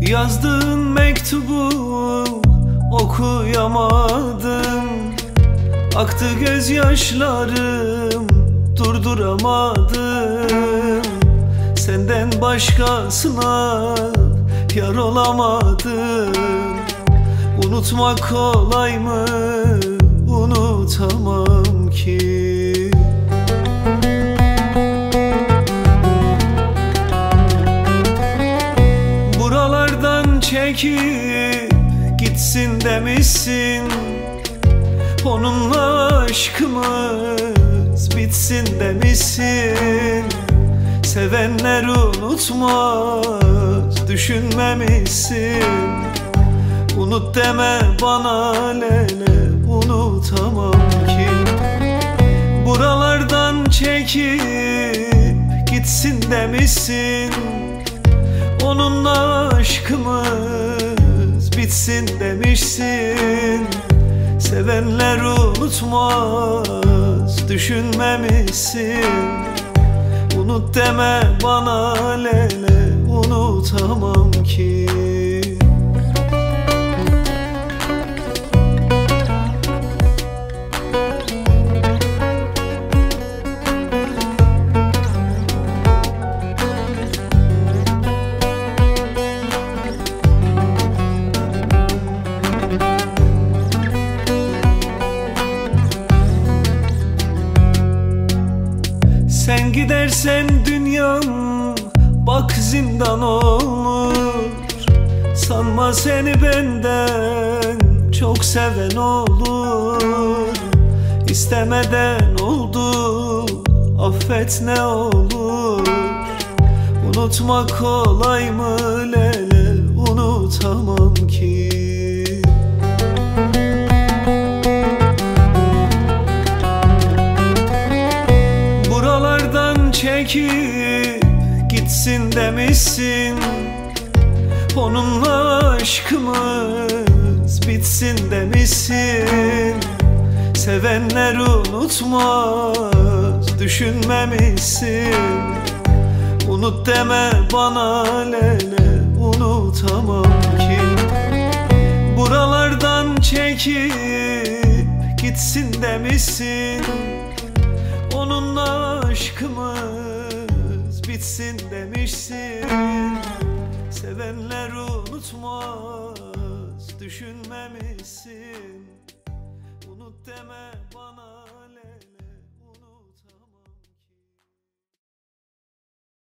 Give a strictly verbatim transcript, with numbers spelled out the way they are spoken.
Yazdığın mektubu okuyamadım. Aktı gözyaşlarım, durduramadım. Senden başkasına yar olamadım. Unutmak kolay mı? Unutamam ki. Buralardan çekip gitsin demişsin. Onunla aşkımız bitsin demişsin. Sevenler unutmaz düşünmemişsin. Unut deme bana lele, unutamam ki. Buralardan çekip gitsin demişsin. Onunla aşkımız bitsin demişsin. Sevenler unutmaz düşünmemişsin. Unut deme bana lele, unutamam ki. Sen gidersen dünyam bak zindan olur. Sanma seni benden çok seven olur. İstemeden oldu, affet ne olur. Unutmak kolay mı lele, unutamam ki. Çekip gitsin demişsin. Onunla aşkımız bitsin demişsin. Sevenler unutmaz düşünmemişsin. Unut deme bana lele, unutamam ki. Buralardan çekip gitsin demişsin. Onunla aşkımız bitsin demişsin. Sevenler unutmaz düşünmemişsin. Unut deme bana.